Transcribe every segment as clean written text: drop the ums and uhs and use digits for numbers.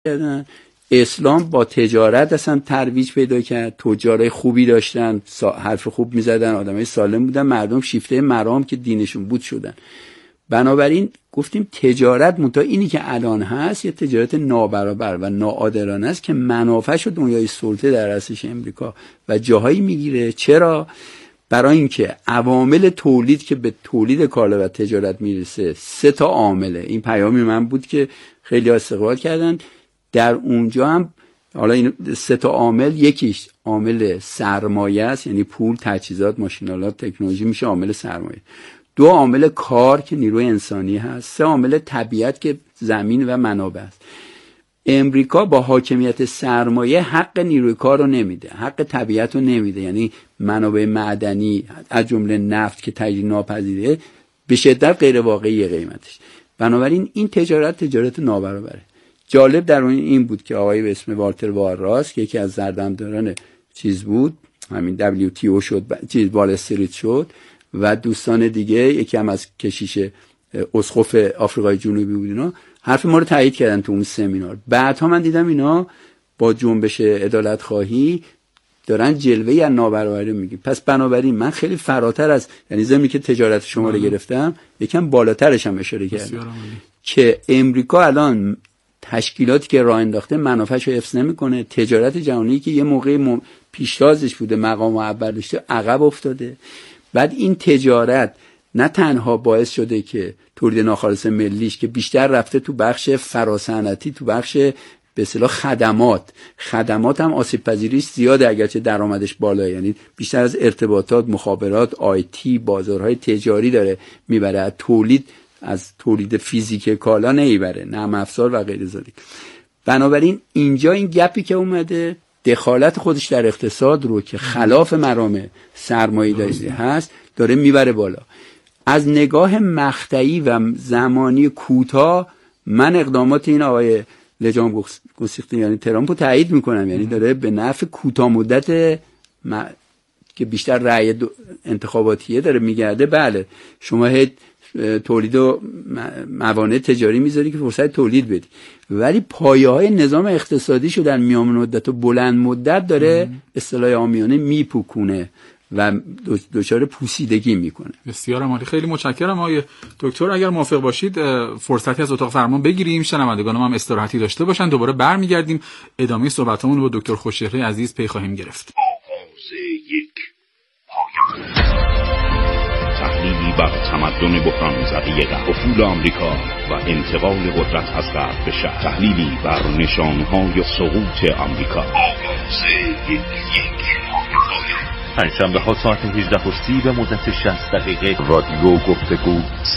کردن. اسلام با تجارت اصلا ترویج پیدا کرد، تجارای خوبی داشتن، حرف خوب میزدن، آدمای سالم بودن، مردم شیفته مرام که دینشون بود شدن. بنابراین گفتیم تجارت منتها اینی که الان هست یه تجارت نابرابر و ناعادلانه است که منافعش رو دنیای سلطه در رأسش امریکا و جاهایی میگیره. چرا؟ برای اینکه عوامل تولید که به تولید کالا و تجارت میرسه 3 تا عامله. این پیامی من بود که خیلی استقبال کردن. در اونجا هم حالا این 3 تا عامل، یکیش عامل سرمایه است، یعنی پول، تجهیزات، ماشین‌آلات، تکنولوژی میشه عامل سرمایه. 2 عامل کار که نیروی انسانی هست. 3 عامل طبیعت که زمین و منابع است. امریکا با حاکمیت سرمایه حق نیروی کار رو نمیده، حق طبیعت رو نمیده، یعنی منابع معدنی از جمله نفت که تجدید ناپذیره به شدت غیر واقعی قیمتش. بنابراین این تجارت نابرابره. جالب در این بود که آقای به اسم والتر وارراس که یکی از سردمداران چیز بود، همین WTO شد، وال استریت شد و دوستان دیگه، یکی هم از کشیش اسقف آفریقای جنوبی بود، اینا حرف ما رو تایید کردن تو اون سمینار. بعدها من دیدم اینا با جنبش عدالت خواهی دارن جلوه‌ای از نابرابری میگن. پس بنابراین من خیلی فراتر از، یعنی زمینی که تجارت شما رو گرفتم یکم بالاترش هم اشاره کردم که امریکا الان تشکیلاتی که راه انداخته منافعش رو حفظ نمیکنه. تجارت جهانی که یه موقع پیشتازش بوده، مقام اول داشته، عقب افتاده. بعد این تجارت نه تنها باعث شده که تولید ناخالص ملیش که بیشتر رفته تو بخش فراصنعتی، تو بخش به اصطلاح خدمات هم آسیب پذیریش زیاده اگرچه درآمدش بالا، یعنی بیشتر از ارتباطات، مخابرات، آیتی، بازارهای تجاری داره میبره، از تولید فیزیک کالا نمیبره، نرم افزار و غیر ذالک. بنابراین اینجا این گپی که اومده، دخالت خودش در اقتصاد رو که خلاف مرام سرمایه‌داری هست داره میبره بالا. از نگاه مقطعی و زمانی کوتاه من اقدامات این آقای لجام گسیخته یعنی ترامپ رو تایید میکنم، یعنی داره به نفع کوتاه مدت که بیشتر رأی انتخاباتیه داره میگرده. بله شما تولید و موانع تجاری میذاری که فرصت تولید بدی، ولی پایه‌های نظام اقتصادیشو در میان مدت و بلند مدت داره اصطلاح عامیانه میپوکونه و دچار پوسیدگی میکنه. بسیار عالی، خیلی متشکرم آقای دکتر. اگر موافق باشید فرصتی از اتاق فرمان بگیریم، شنوندگانم هم استراحتی داشته باشن، دوباره برمیگردیم ادامه صحبتامون رو با دکتر خوشچهره عزیز پی خواهیم گرفت. تحلیلی بر تمدن بحران زده افول آمریکا و انتقال قدرت از غرب به شرق. تحلیلی بر نشانهای سقوط آمریکا. پنجشنبه ها ساعت 18:30 به مدت 60 دقیقه رادیو گفتگو.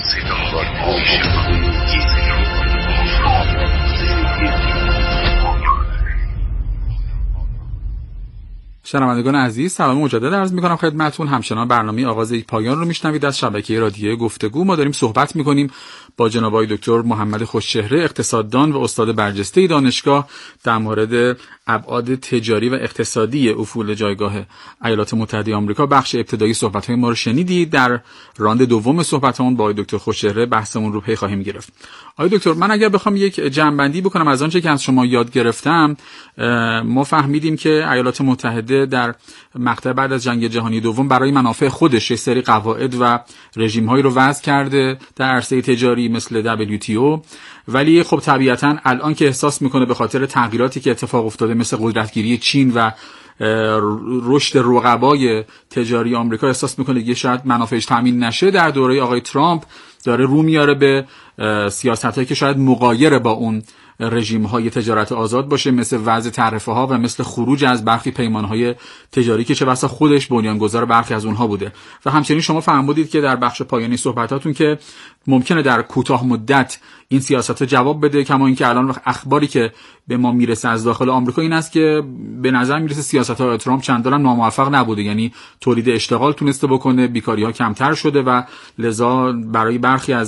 شنوندگان عزیز سلام مجدد عرض می‌کنم خدمتتون. همچنان برنامه آغاز یک پایان رو میشنوید از شبکه رادیو گفتگو. ما داریم صحبت می‌کنیم با جناب آقای دکتر محمد خوشچهره، اقتصاددان و استاد برجسته دانشگاه، در مورد ابعاد تجاری و اقتصادی افول جایگاه ایالات متحده آمریکا. بخش ابتدایی صحبت‌های ما رو شنیدید. در راند دوم صحبتامون با آقای دکتر خوشچهره بحثمون رو پی خواهیم گرفت. آقای دکتر، من اگر بخوام یک جمع‌بندی بکنم از آنچه که از شما یاد گرفتم، ما فهمیدیم که ایالات متحده در مقطع بعد از جنگ جهانی دوم برای منافع خودش یک سری قواعد و رژیم‌هایی رو وضع کرده در عرصه تجاری مثل WTO، ولی خب طبیعتاً الان که احساس میکنه به خاطر تغییراتی که اتفاق افتاده مثل قدرتگیری چین و رشد رقبای تجاری آمریکا، احساس میکنه دیگه شاید منافعش تامین نشه. در دوره آقای ترامپ داره رو میاره به سیاستایی که شاید مغایر با اون رژیم‌های تجارت آزاد باشه، مثل وضع تعرفه‌ها و مثل خروج از برخی پیمان‌های تجاری که چه بسا خودش بنیانگذار برخی از اونها بوده. و همچنین شما فرمودید که در بخش پایانی صحبتاتون که ممکنه در کوتاه مدت این سیاست‌ها جواب بده، کما اینکه الان اخباری که به ما میرسه از داخل آمریکا این است که به نظر میرسه سیاست‌های ترامپ چندان ناموفق نبوده، یعنی تولید اشتغال تونسته بکنه، بیکاری‌ها کمتر شده و لذا برای برخی از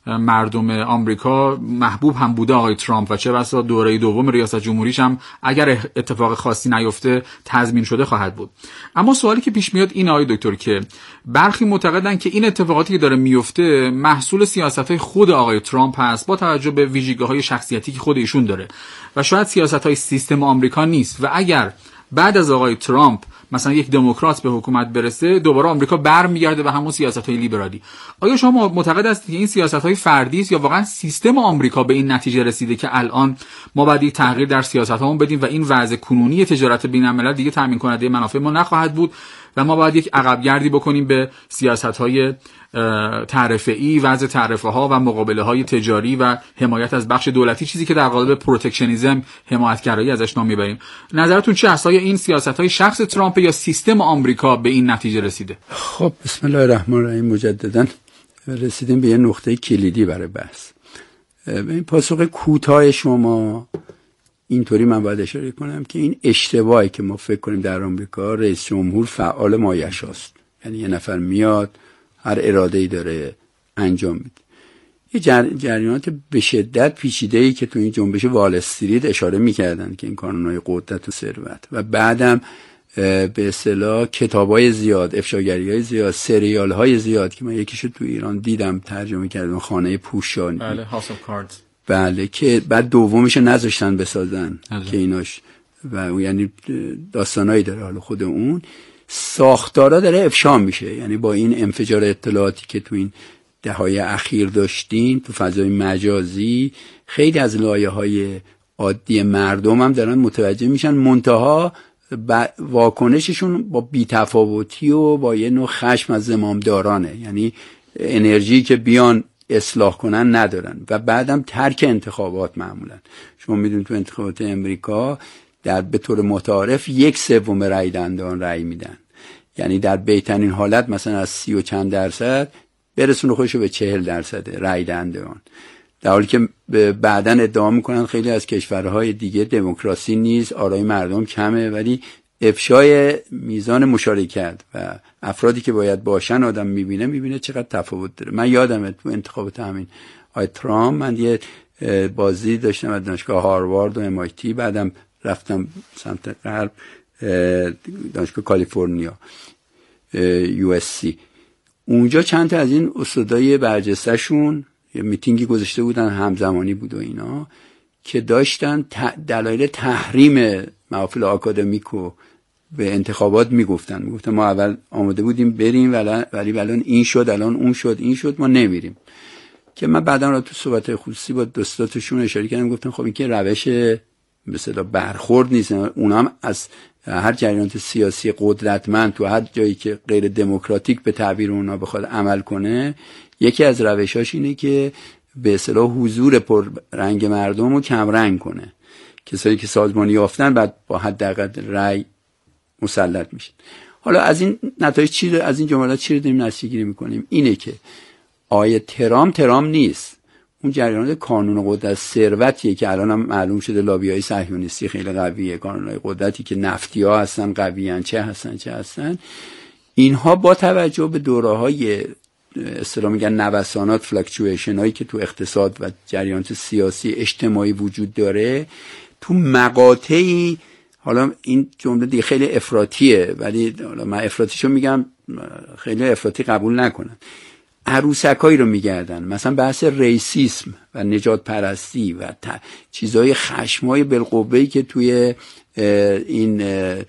مردم آمریکا محبوب هم بوده آقای ترامپ و چه بسا دوره دوم ریاست جمهوریش هم اگر اتفاق خاصی نیفته تضمین شده خواهد بود. اما سوالی که پیش میاد این آقای دکتر که برخی معتقدن که این اتفاقاتی که داره میفته محصول سیاست‌های خود آقای ترامپ هست با توجه به ویژگی‌های شخصیتی که خود ایشون داره و شاید سیاست‌های سیستم آمریکا نیست و اگر بعد از آقای ترامپ مثلا یک دموکرات به حکومت برسه دوباره آمریکا برمیگرده به همون سیاست‌های لیبرالی. آیا شما معتقد هستید که این سیاست‌های فردی است یا واقعا سیستم آمریکا به این نتیجه رسیده که الان ما باید یک تغییر در سیاست‌هامون بدیم و این وضع کنونی تجارت بین‌الملل دیگه تامین کننده منافع ما نخواهد بود و ما باید یک عقبگردی بکنیم به سیاست‌های تعرفه‌ای، وضع تعرفه‌ها و مقابله‌های تجاری و حمایت از بخش دولتی، چیزی که در قالب پروتکشنیسم حمایتگرایی ازش نام میبریم. نظرتون چه است؟ آیا این سیاست‌های شخص ترامپ یا سیستم آمریکا به این نتیجه رسیده؟ خب بسم الله الرحمن الرحیم. مجدداً رسیدیم به یه نقطه کلیدی برای بحث. به این پاسخ کوتاه شما اینطوری من باید اشاره کنم که این اشتباهی که ما فکر کنیم در آمریکا رئیس جمهور فعال مایشاست، یعنی یه نفر میاد هر اراده‌ای داره انجام میده. یه جریانات به شدت پیچیده‌ای که تو این جنبش وال استریت اشاره میکردن که این کانون‌های قدرت و ثروت و بعدم به اصطلاح کتابای زیاد، افشاگری‌های زیاد، سریال‌های زیاد که من یکیشو تو ایران دیدم ترجمه کردم، خانه پوشانی، بله، هاوس اف کاردز، بله، که بعد دومش نذاشتن بسازن که ایناش و یعنی داستانایی داره. حالا خود اون ساختارا داره افشا میشه، یعنی با این انفجار اطلاعاتی که تو این دههای اخیر داشتین تو فضای مجازی خیلی از لایه‌های عادی مردم هم دارن متوجه میشن، منتها واکنششون با بی‌تفاوتی و با یه نوع خشم از زمامدارانه، یعنی انرژی که بیان اصلاح کنن ندارن و بعدم ترک انتخابات. معمولا شما میدونید تو انتخابات امریکا به طور متعارف 1/3 رای دهندگان رای میدن، یعنی در بهترین حالت مثلا از 30 و چند درصد برسونه خودشو به 40% رای دهندگان، در حالی که بعداً ادعا میکنن خیلی از کشورهای دیگه دموکراسی نیست، آرای مردم کمه، ولی افشای میزان مشارکت و افرادی که باید باشن آدم میبینه چقدر تفاوت داره. من یادمه تو انتخابات همین آقای ترامپ من یه بازی داشتم از دانشگاه هاروارد و MIT، بعدم رفتم سمت غرب دانشگاه کالیفرنیا USC. اونجا چند تا از این استادای برجسته‌شون یه میتینگی گذاشته بودن، همزمانی بود و اینا، که داشتن دلایل تحریم محافل آکادمیکو به انتخابات میگفتن ما اول آماده بودیم بریم ولی الان این شد، الان اون شد، این شد، ما نمیریم. که من بعدا رو تو صحبت خصوصی با دوستاتشون اشاره کردم، گفتم خب این که روش مثلا برخورد نیست، اونا هم از هر جریانات سیاسی قدرتمند تو هر جایی که غیر دموکراتیک به تعبیر اونا بخواد عمل کنه، یکی از روشاش اینه که به اصطلاح حضور پر رنگ مردم رو کم رنگ کنه. کسایی که سازمانی یافتن بعد با حداقل رأی مسلط میشن. حالا از این نتایج از این جملات چی رو داریم نتیجه گیری میکنیم؟ اینه که آیه ترامپ نیست، اون جریانات کانون قدرت ثروتیه که الان هم معلوم شده لابیای صهیونیستی خیلی قویه، کانونهای قدرتی که نفتی‌ها هستن قویان، چه هستن اینها با توجه به دوره‌های اصطلاح میگن نوسانات، فلاکچویشن هایی که تو اقتصاد و جریانات سیاسی اجتماعی وجود داره، تو مقاطعی، حالا این جمله دیگه خیلی افراطیه ولی حالا من افراطیشو میگم، خیلی افراطی قبول نکنن، عروسکایی رو میگردن، مثلا بحث ریسیسم و نجات پرستی و چیزای خشمای بالقوه‌ای که توی این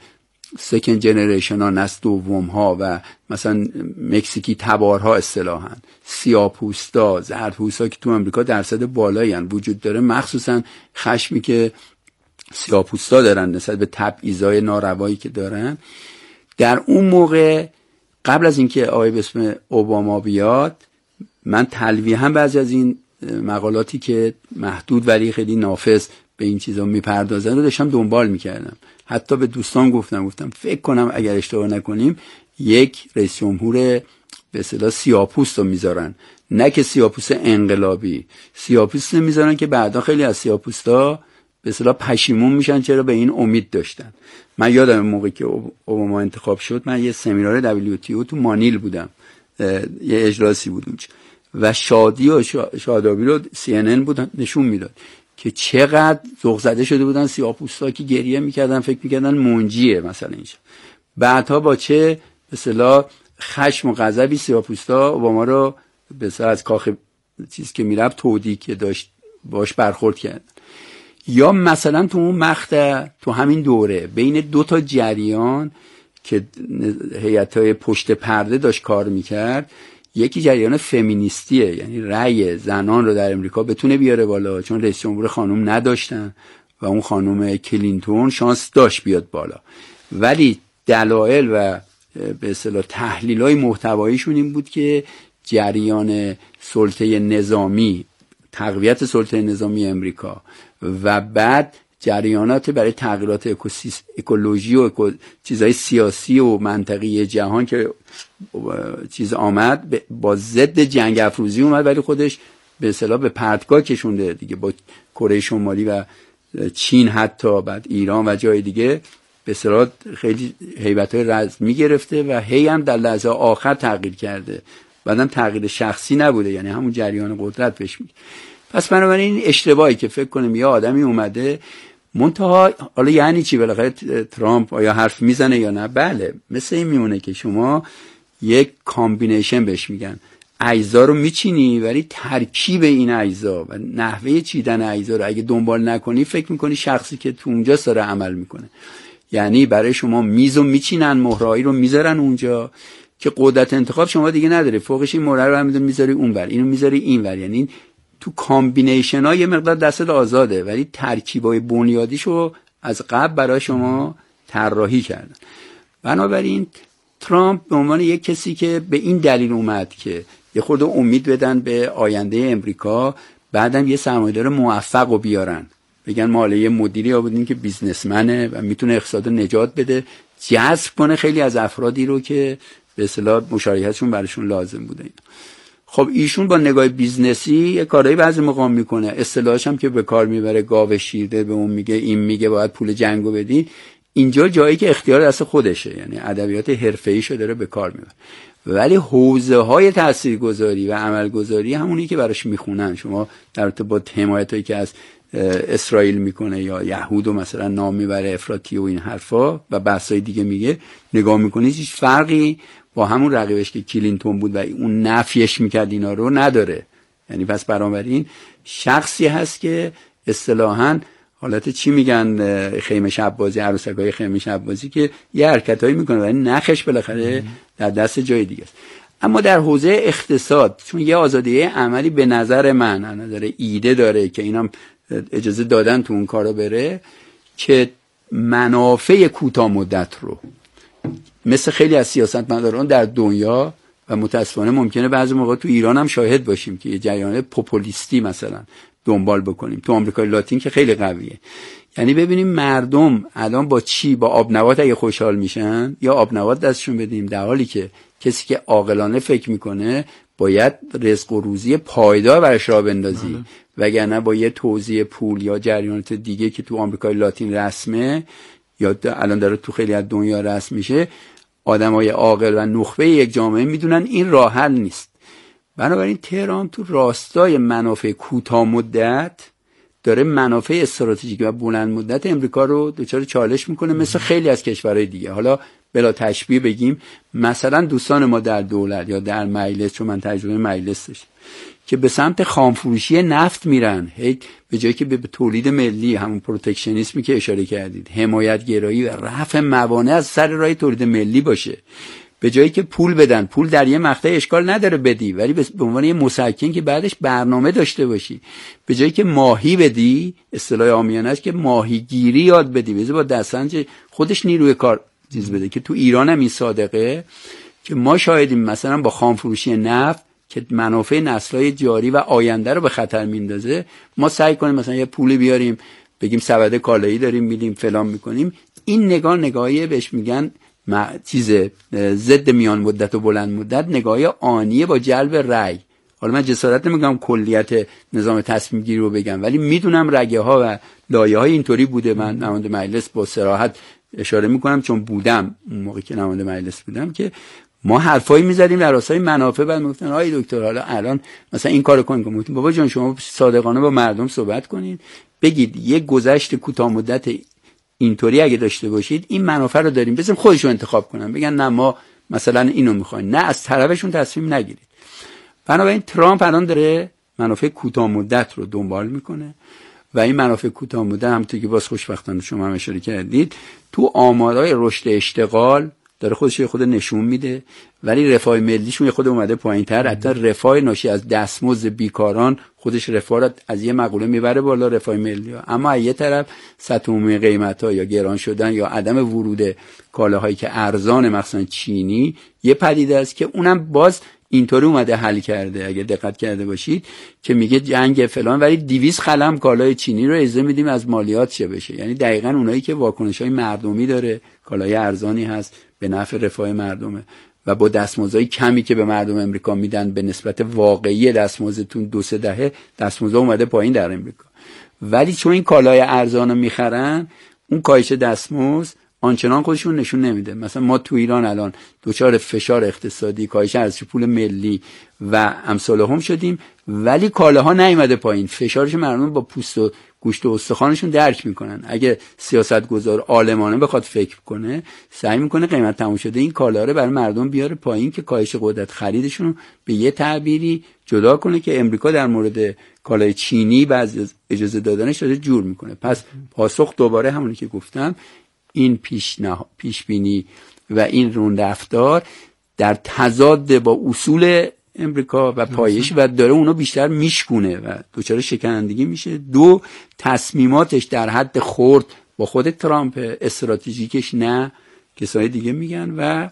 سکند جنریشن ها، نسل دوم ها و مثلا مکزیکی تبارها اصطلاحاً، سیاه‌پوستا، زردپوستا که تو امریکا درصد بالایی هن وجود داره، مخصوصا خشمی که سیاه‌پوستا دارن نسبت به تبعیضای ناروایی که دارن. در اون موقع قبل از اینکه آقای به اسم اوباما بیاد، من تلویحاً بعضی از این مقالاتی که محدود ولی خیلی نافذ به این چیزا میپردازن رو داشتم دنبال میکردم. حتی به دوستان گفتم فکر کنم اگر اشتباه نکنیم یک رئیس جمهور به اصطلاح سیاه‌پوست رو میذارن، نه که سیاه‌پوست انقلابی، سیاه‌پوست میذارن که بعدا خیلی از سیاه‌پوستا به اصطلاح پشیمون میشن چرا به این امید داشتن. من یادم موقعی که اوباما انتخاب شد، من یه سمینار WTO تو مانیل بودم، یه اجلاسی بود اونجا و شادی و شادابی رو CNN بود نشون میداد که چقدر ذوق زده شده بودن سیاه‌پوستا که گریه میکردن، فکر میکردن منجیه مثلا اینجا. بعدها با چه به اصطلاح خشم و غضبی سیاه‌پوستا اوباما رو به اصطلاح از کاخ چیز که میرفت تودی که داشت باش برخورد کرد. یا مثلا تو اون مقطع تو همین دوره بین دو تا جریان که هیئت‌های پشت پرده داشت کار میکرد، یکی جریان فمینیستیه، یعنی رأی زنان رو در امریکا بتونه بیاره بالا، چون رئیس جمهور خانم نداشتن و اون خانم کلینتون شانس داشت بیاد بالا، ولی دلایل و به اصطلاح تحلیل‌های محتواییشون این بود که جریان سلطه نظامی، تقویت سلطه نظامی امریکا و بعد جریانات برای تغییرات اکولوژی و چیزهای سیاسی و منطقی جهان که چیز آمد با ضد جنگ افروزی اومد، ولی خودش به اصطلاح به پرتگاه کشونده دیگه، با کره شمالی و چین حتی بعد ایران و جای دیگه به اصطلاح خیلی هیبت‌های رزمی گرفته و هی هم در لحظه آخر تغییر کرده، بعدم تغییر شخصی نبوده، یعنی همون جریان قدرت پیش میره. پس بنابراین این اشتباهی که فکر کنیم یه آدمی اومده منتها حالا یعنی چی بالاخره ترامپ آیا حرف میزنه یا نه؟ بله، مثل این میمونه که شما یک کامبینیشن بهش میگن، اجزا رو میچینی ولی ترکیب این اجزا و نحوه چیدن اجزا رو اگه دنبال نکنی فکر میکنی شخصی که تو اونجا داره عمل میکنه. یعنی برای شما میزو میچینن، مهرهایی رو میذارن اونجا که قدرت انتخاب شما دیگه نداره، فوقش این مهره رو هم میذاری اونور، اینو میذاری اینور، یعنی تو کامبینیشن ها یه مقدار دست آزاده ولی ترکیبای بنیادیشو از قبل برای شما طراحی کردن. بنابراین ترامپ به عنوان یک کسی که به این دلیل اومد که یه خورده امید بدن به آینده امریکا، بعدم یه سرمایه‌دار موفق رو بیارن، بگن ما حالا یه مدیری آوردیم که بیزنسمنه و میتونه اقتصاد نجات بده، جذب کنه خیلی از افرادی رو که به اصطلاح مشارکتشون براشون لازم بوده. خب ایشون با نگاه بیزنسی یه کارایی بعضی مقام میکنه، اصطلاحش هم که به کار میبره گاو شیرده، به اون میگه این میگه باید پول جنگو بدی. اینجا جایی که اختیار دست خودشه، یعنی ادبیات حرفه‌ایشو داره به کار میبره، ولی حوزه‌های تاثیرگذاری و عملگذاری همونی که براش میخونن. شما در ارتباط با حمایتایی که از اسرائیل میکنه یا یهودو مثلا نام میبره افراطی و این حرفا و بحثای دیگه میگه، نگاه میکنید هیچ فرقی با همون رقیبش که کلینتون بود و اون نفیش میکرد اینا رو نداره. یعنی پس بنابراین شخصی هست که اصطلاحاً حالت چی میگن خیمه شب بازی، عروسکای خیمه شب بازی، که یه حرکتایی میکنه ولی نخش بالاخره در دست جای دیگه است. اما در حوزه اقتصاد چون یه آزادی عملی به نظر من از نظر ایده داره که اینم اجازه دادن تو اون کارا بره که منافع کوتاه مدت رو مثل خیلی از سیاستمداران در دنیا و متاسفانه ممکنه بعضی موقع تو ایران هم شاهد باشیم که یه جریان پوپولیستی مثلا دنبال بکنیم. تو آمریکای لاتین که خیلی قویه، یعنی ببینیم مردم الان با چی، با آب نبات اگه خوشحال میشن یا آب نبات دستشون بدیم، در حالی که کسی که عاقلانه فکر میکنه باید رزق و روزی پایدار برش راه بندازی، وگرنه با یه توزیع پول یا جریانات دیگه که تو آمریکای لاتین رسمه یا الان داره تو خیلی از دنیا رسم میشه، آدمای عاقل و نخبه یک جامعه میدونن این راه حل نیست. بنابراین تهران تو راستای منافع کوتاه مدت داره منافع استراتژیک و بلند مدت امریکا رو دچار چالش میکنه، مثل خیلی از کشورهای دیگه. حالا بلا تشبیه بگیم مثلا دوستان ما در دولت یا در مجلس، چون من تجربه مجلس داشتم، که به سمت خامفروشی نفت میرن، به جایی که به تولید ملی، همون پروتکشنیسمی که اشاره کردید، حمایت گرایی و رفع موانع از سر راه تولید ملی باشه، به جایی که پول بدن، پول در یه مقطع اشکال نداره بدی، ولی به عنوان یه مسکن که بعدش برنامه داشته باشی، به جایی که ماهی بدی، اصطلاح عامیانه‌اش که ماهیگیری یاد بدی، بذار با دستنج خودش نیروی کار چیز بده. که تو ایران هم این صادقه که ما شاهدیم مثلا با خامفروشی نفت که منافع نسل‌های جاری و آینده رو به خطر میندازه، ما سعی کنیم مثلا یه پولی بیاریم بگیم سبد کالایی داریم میدیم فلان میکنیم. این نگاهی بهش میگن ضد میان مدت و بلند مدت، نگاهی آنیه با جلب رأی. حالا من جسارت نمیگم کلیت نظام تصمیم گیری رو بگم، ولی میدونم رگه ها و لایه های اینطوری بوده. من نماینده مجلس با صراحت اشاره میکنم چون بودم اون موقع که نماینده مجلس بودم، که ما حرفایی میزدیم در راستای منافع، بعد میگفتن آی دکتر حالا الان مثلا این کارو کنیم. گفتم بابا جان شما صادقانه با مردم صحبت کنید، بگید یک گذشت کوتاه مدت اینطوری اگه داشته باشید این منافع رو داریم، بذاریم خودشون انتخاب کنن، بگن نه ما مثلا اینو میخوایم، نه از طرفشون تصمیم نگیرید. بنابراین ترامپ الان داره منافع کوتاه مدت رو دنبال میکنه و این منافع کوتاه مدت همونطور که باز خوشبختانه شما هم اشاره کردید تو آمارهای رشد اشتغال داره خودش خود نشون میده، ولی رفاه ملیشون خود اومده پایین‌تر. حتی رفاه ناشی از دستمزد بیکاران خودش رفاه را از یه مقوله میبره بالا، رفاه ملی ها. اما از یه طرف سطح عمومی قیمت‌ها یا گران شدن یا عدم ورود کالاهایی که ارزان مثلا چینی یه پدیده است که اونم باز اینطوری اومده حل کرده. اگه دقت کرده باشید که میگه جنگ فلان ولی 200 خلم کالای چینی رو اجازه میدیم از مالیات چه بشه. یعنی دقیقاً اونایی که واکنش‌های مردمی داره، کالای ارزانی هست به نفع رفاه مردمه و با دستمزدهای کمی که به مردم امریکا میدن به نسبت واقعی دستمزدتون 2-3 دهه دستمزد اومده پایین در امریکا، ولی چون این کالای ارزانو میخرن اون کاهش دستمزد آنچنان خودشون نشون نمیده. مثلا ما تو ایران الان دچار فشار اقتصادی، کاهش ارزش پول ملی و امثال هم شدیم، ولی کالاها نیامده پایین. فشارش مردم با پوست و گوشت و استخوانشون درک میکنن. اگه سیاستگزار عالمانه بخواد فکر کنه، سعی میکنه قیمت تموم شده این کالا رو برای مردم بیاره پایین که کاهش قدرت خریدشون به یه تعبیری جدا کنه که امریکا در مورد کالای چینی بعضی اجازه دادنش داره جور میکنه. پس پاسخ دوباره همونی که گفتم، این پیش بینی و این روند رفتار در تضاد با اصول امریکا و پایش و داره اونو بیشتر میشکونه و دچار شکنندگی میشه. دو، تصمیماتش در حد خرد با خود ترامپ، استراتژیکش نه، کسای دیگه میگن و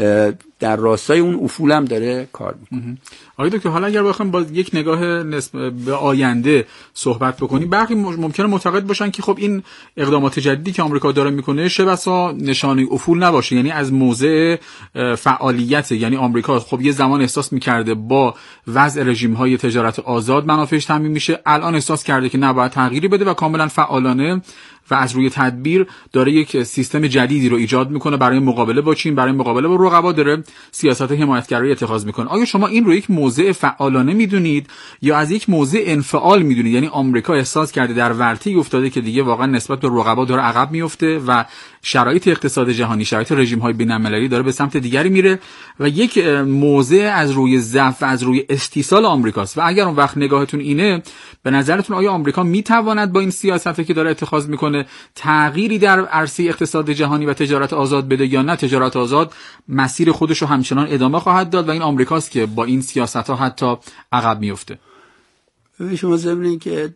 در راستای اون افول هم داره کار میکنه. آقای دکتر حالا اگر بخوایم با یک نگاه به آینده صحبت بکنیم، برخی ممکنه معتقد باشن که خب این اقدامات جدیدی که آمریکا داره میکنه چه بسا نشانه افول نباشه، یعنی از موضع فعالیت، یعنی آمریکا خب یه زمان احساس میکرده با وضع رژیم‌های تجارت آزاد منافعش تامین میشه، الان احساس کرده که نباید تغییری بده و کاملا فعالانه و از روی تدبیر داره یک سیستم جدیدی رو ایجاد میکنه برای مقابله با چین، برای مقابله با رقبا داره سیاست حمایتگرایی اتخاذ میکنه. آیا شما این رو یک موضع فعالانه میدونید یا از یک موضع انفعال میدونید؟ یعنی آمریکا احساس کرده در ورطه‌ای افتاده که دیگه واقعا نسبت به رقبا داره عقب میفته و شرایط اقتصاد جهانی، شرایط رژیم‌های بین‌المللی داره به سمت دیگری میره و یک موضع از روی ضعف و از روی استیصال آمریکاست. و اگر اون وقت نگاهتون اینه، به نظرتون آیا آمریکا میتواند با این سیاستی که داره اتخاذ میکنه تغییری در عرصه اقتصاد جهانی و تجارت آزاد بده یا نه تجارت آزاد مسیر خودش رو همچنان ادامه خواهد داد و این آمریکاست که با این سیاست‌ها حتی عقب میفته؟ شما ضمن این که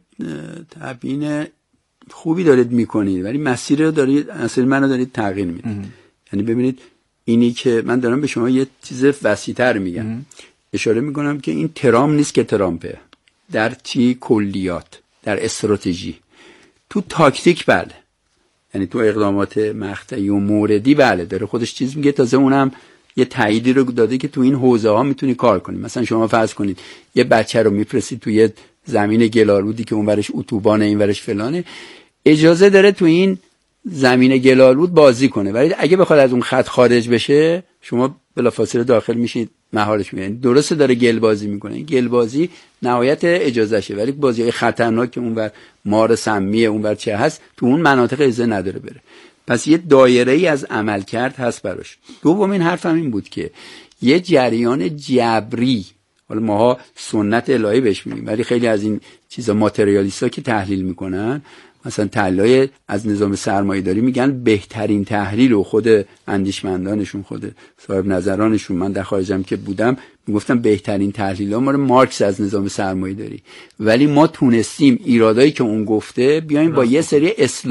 تبیین خوبی دارید میکنید ولی مسیر رو دارید، اصلا منو دارید تغییر میدید. یعنی ببینید اینی که من دارم به شما یه چیز وسیع‌تر میگم، اشاره میکنم که این ترامپ نیست که ترامپه در کلیات، در استراتژی، تو تاکتیک بله، یعنی تو اقدامات مقطعی و موردی بله داره خودش چیز میگه، تازه اونم یه تاییدی رو داده که تو این حوزه ها میتونی کار کنی. مثلا شما فرض کنید یه بچه رو میفرستید تو یه زمین گلالودی که اونورش اتوبانه اینورش فلانه، اجازه داره تو این زمین گلالود بازی کنه، ولی اگه بخواد از اون خط خارج بشه شما بلافاصله داخل میشید مهارش میگن. درسته داره گل بازی میکنه، این گل بازی نهایت اجازهشه، ولی بازی‌های خطرناک که اونور مار سمیه اونور چه هست تو اون مناطق اجازه نداره بره. پس یه دایره‌ای از عملکرد هست براش. دومین حرفم این بود که یه جریان جبری، حالا ماها سنت الهی بهش میگیم، ولی خیلی از این چیزا ماتریالیستا که تحلیل میکنن، مثلا تحلیل از نظام سرمایه‌داری میگن بهترین تحلیل، و خود اندیشمندانشون، خود صاحب نظرانشون، من در خارجم که بودم میگفتم بهترین تحلیل‌ها مال مارکس از نظام سرمایه‌داری، ولی ما تونستیم ایرادایی که اون گفته بیایم با یه سری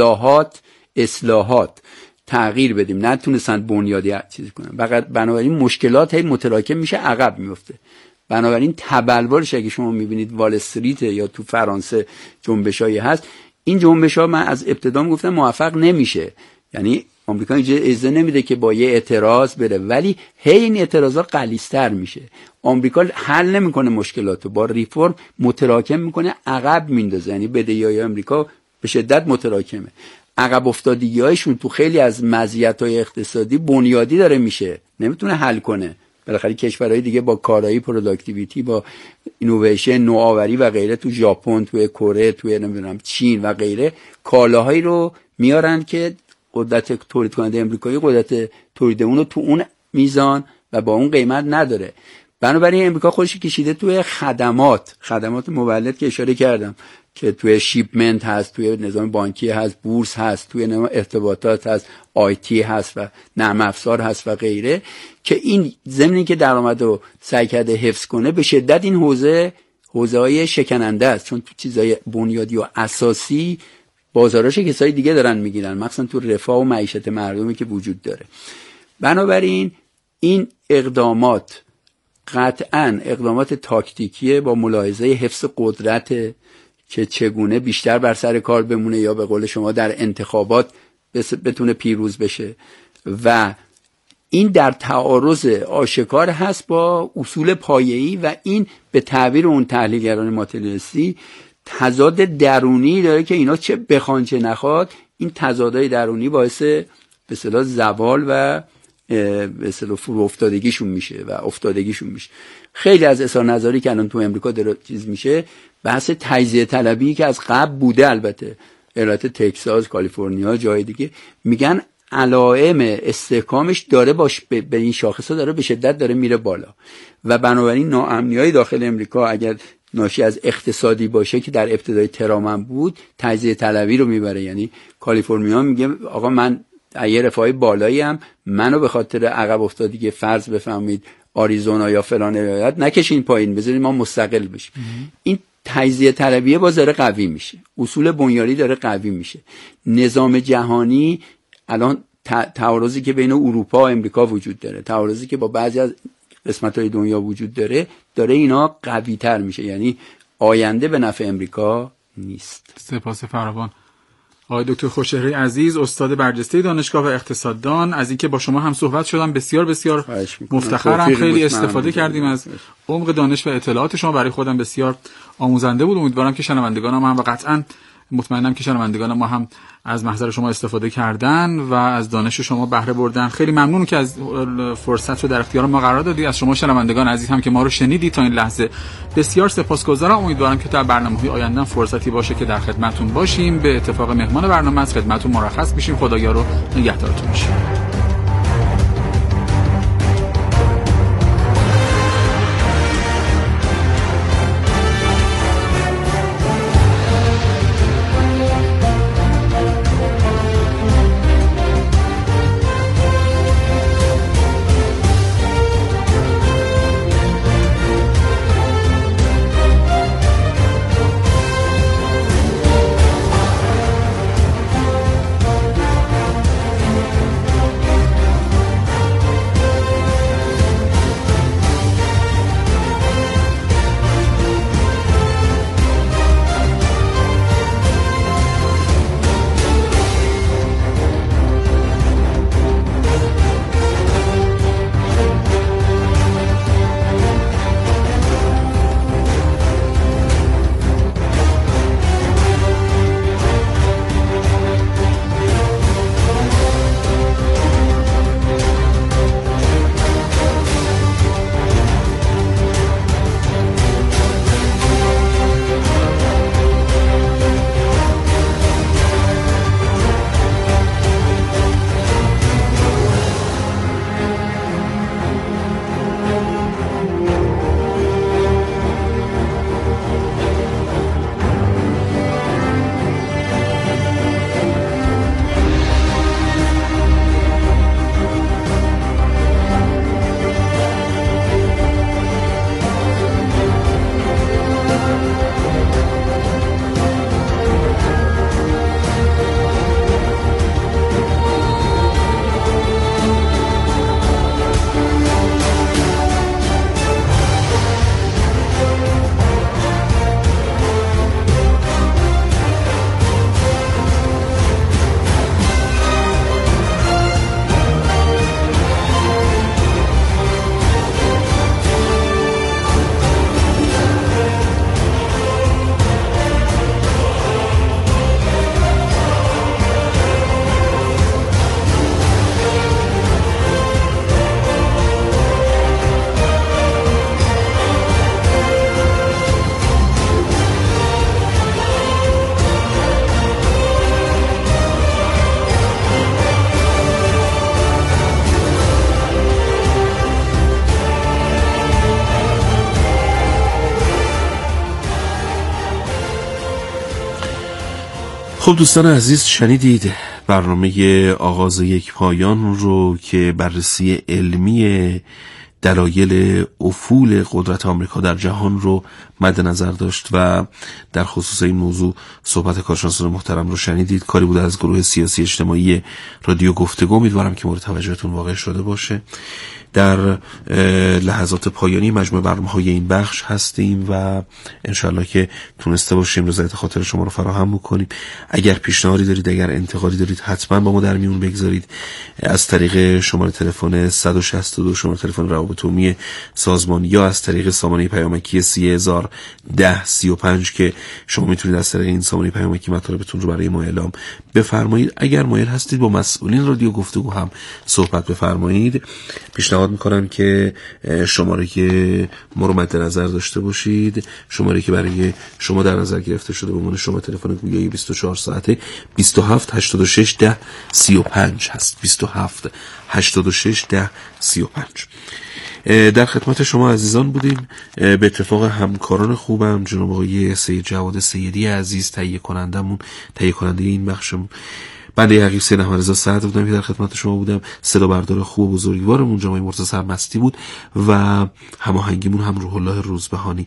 اصلاحات تغییر بدیم، نتونستن بنیادی چیزی کنن. بنابراین مشکلات هی متراکم میشه، عقب میفته. بنابراین تبلورش اگه شما میبینید وال استریت یا تو فرانسه جنبشایی هست، این جنبش‌ها من از ابتدا گفتم موفق نمیشه، یعنی آمریکا اجازه نمیده که با یه اعتراض بره، ولی هی این اعتراضا غلیظ‌تر میشه. آمریکا حل نمیکنه مشکلاتو، با ریفرم متراکم میکنه، عقب میندازه. یعنی بدهی‌های آمریکا به شدت متراکمه، عقب افتادگی‌هایشون تو خیلی از مزیت‌های اقتصادی بنیادی داره میشه، نمیتونه حل کنه. بالاخره کشورهای دیگه با کارایی، پروداکتیویتی، با اینویشن، نوآوری و غیره، تو ژاپن، تو کره، تو نمیدونم چین و غیره، کالاهایی رو میارن که قدرت تولید کننده امریکایی قدرت تولید اون رو تو اون میزان و با اون قیمت نداره. بنابراین امریکا خودش کشیده توی خدمات مولد که اشاره کردم که توی شیپمنت هست، توی نظام بانکی هست، بورس هست، توی نظام ارتباطات هست، آیتی هست و نرم افزار هست و غیره، که این ضمنی که درآمد رو سعی کرده حفظ کنه، به شدت این حوزه‌های شکننده است، چون تو چیزای بنیادی و اساسی بازاراش کسای دیگه دارن میگیرن، مثلا تو رفاه و معیشت مردمی که وجود داره. بنابراین این اقدامات قطعاً اقدامات تاکتیکیه با ملاحظه حفظ قدرت که چگونه بیشتر بر سر کار بمونه یا به قول شما در انتخابات بتونه پیروز بشه، و این در تعارض آشکار هست با اصول پایه‌ای و این به تعبیر اون تحلیلگران ماتریالیستی تضاد درونی داره که اینا چه بخوان چه نخواد، این تضادهای درونی باعث به اصطلاح زوال و به اصطلاح فرو افتادگیشون میشه و افتادگیشون میشه. خیلی از اظهار نظری که الان تو امریکا داره چیز میشه، بحث تجزیه طلبی که از قبل بوده، البته ایالت تگزاس، کالیفرنیا، جای دیگه، میگن علائم استحکامش داره به این شاخصا داره به شدت داره میره بالا و بنابراین ناامنی‌های داخل امریکا اگر ناشی از اقتصادی باشه که در ابتدای ترامپ بود، تجزیه طلبی رو میبره. یعنی کالیفرنیا میگه آقا من یه رفاه بالایی هم، منو به خاطر عقب افتادگی فرض بفهمید آریزونا یا فلان ایالت نکشین پایین، بذارید ما مستقل بشیم. این تجزیه طلبیه باز داره قوی میشه، اصول بنیادی داره قوی میشه. نظام جهانی الان تعارضی که بین اروپا و امریکا وجود داره، تعارضی که با بعضی از قسمت‌های دنیا وجود داره اینا قوی تر میشه، یعنی آینده به نفع امریکا نیست. سپاس فراوان آقای دکتر خوشچهره عزیز، استاد برجسته دانشگاه و اقتصاددان، از اینکه با شما هم صحبت شدم بسیار بسیار مفتخرم. خیلی استفاده کردیم از عمق دانش و اطلاعات شما، برای خودم بسیار آموزنده بود. امیدوارم که شنوندگانم هم و قطعاً مطمئنم که شنوندگان ما هم از محضر شما استفاده کردن و از دانش شما بهره بردن. خیلی ممنون که از فرصت رو در اختیار ما قرار دادید. از شما شنوندگان عزیز هم که ما رو شنیدید تا این لحظه بسیار سپاسگزارم. امیدوارم که در برنامه‌های آینده فرصتی باشه که در خدمتتون باشیم. به اتفاق مهمان برنامه از خدمتتون مرخص میشیم. خدایا رو نگهدارتون باشه. خب دوستان عزیز، شنیدید برنامه آغاز یک پایان رو که بررسی علمی دلایل افول قدرت آمریکا در جهان رو مد نظر داشت و در خصوص این موضوع صحبت کارشناسان محترم رو شنیدید. کاری بود از گروه سیاسی اجتماعی رادیو گفتگو. امیدوارم که مورد توجهتون واقع شده باشه. در لحظات پایانی مجموع برنامه‌های این بخش هستیم و انشالله که تونسته باشیم رضایت خاطر شما رو فراهم بکنیم. اگر پیشنهادی دارید، اگر انتقادی دارید، حتما با ما در میون بگذارید از طریق شماره تلفن 162 شماره تلفن روابط عمومی سازمان یا از طریق سامانه پیامکی 301035 که شما میتونید از طریق این سامانه پیامکی مطالبتون رو برای ما اعلام بفرمایید. اگر مایل هستید با مسئولین رادیو گفتگو هم صحبت بفرمایید. پیشنهاد میکنم که شماره که ما رو مد نظر داشته باشید، شماره که برای شما در نظر گرفته شده به عنوان شما تلفن گویایی 24 ساعته 27 86 10 35 هست. 27 86 10 35. در خدمت شما عزیزان بودیم. به اتفاق همکاران خوبم جناب آقای سید جواد سیدی عزیز، تهیه کننده این بخشمون، بنده حقیق سید احمد رضا صدر بودم که در خدمت شما بودم. صدا بردار خوب و بزرگوارمون جناب مرتضی سرمستی بود و هماهنگیمون هم روح الله روزبهانی.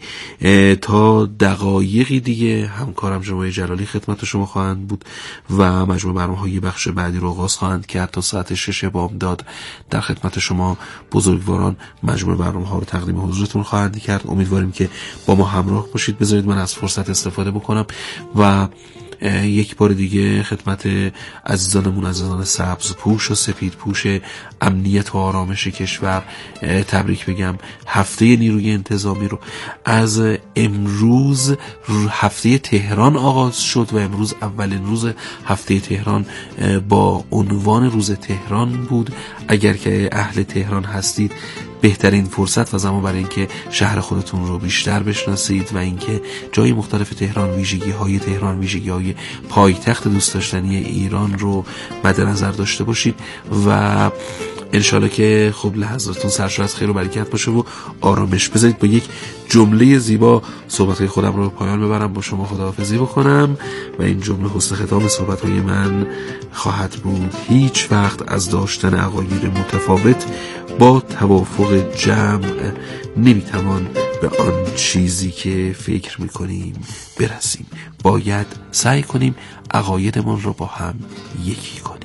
تا دقایقی دیگه همکارم جناب جلالی خدمت شما خواهند بود و مجموع برنامه‌های بخش بعدی رو آغاز خواهند کرد. تا ساعت 6 بامداد در خدمت شما بزرگواران مجموع برنامه‌ها رو تقدیم حضورتون خواهند کرد. امیدواریم که با ما همراه باشید. بذارید من از فرصت استفاده بکنم و یک بار دیگه خدمت عزیزانمون، عزیزان سبز پوش و سپید پوش امنیت و آرامش کشور تبریک بگم. هفته نیروی انتظامی رو از امروز هفته تهران آغاز شد و امروز اولین روز هفته تهران با عنوان روز تهران بود. اگر که اهل تهران هستید بهترین فرصت و زمان برای اینکه شهر خودتون رو بیشتر بشناسید و اینکه جای مختلف تهران، ویژگی‌های تهران، ویژگی‌های پایتخت دوست داشتنی ایران رو مد نظر داشته باشید و انشالله که خب لحظاتون سرشار از خیر و برکت باشه و آرامش. بذارید با یک جمله زیبا صحبت‌های خودم رو پایان ببرم، با شما خداحافظی بکنم و این جمله حسن ختام صحبت‌های من خواهد بود. هیچ وقت از داشتن عقاید متفاوت با توافق جمع نمیتوان به آن چیزی که فکر میکنیم برسیم. باید سعی کنیم عقایدمان رو با هم یکی کنیم.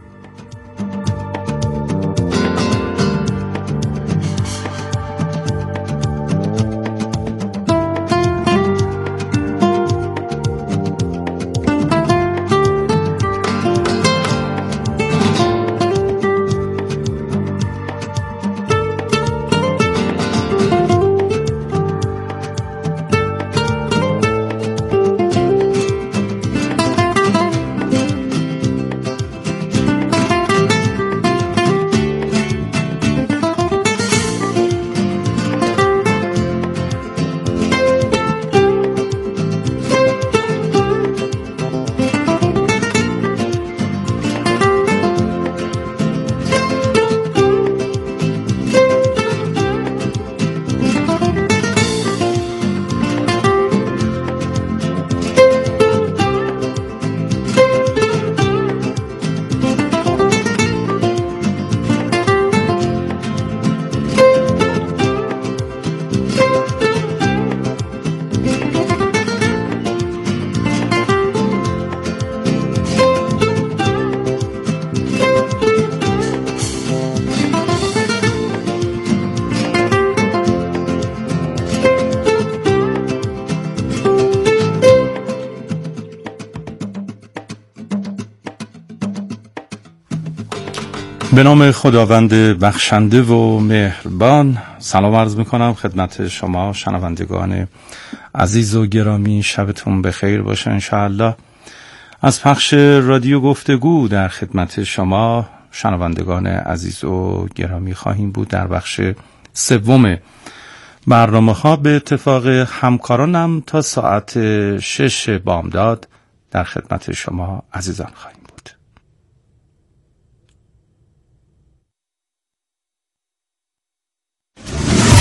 به نام خداوند بخشنده و مهربان سلام عرض میکنم خدمت شما شنوندگان عزیز و گرامی. شبتون بخیر باشه انشاءالله. از پخش رادیو گفتگو در خدمت شما شنوندگان عزیز و گرامی خواهیم بود در بخش سوم برنامه ها. به اتفاق همکارانم تا ساعت 6 بامداد در خدمت شما عزیزان خواهیم بود.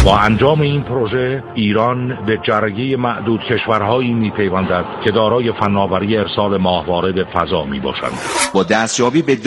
با انجام این پروژه ایران به جرگه معدود کشورهایی میپیوندد که دارای فناوری ارسال ماهواره به فضا میباشند. با دستیابی به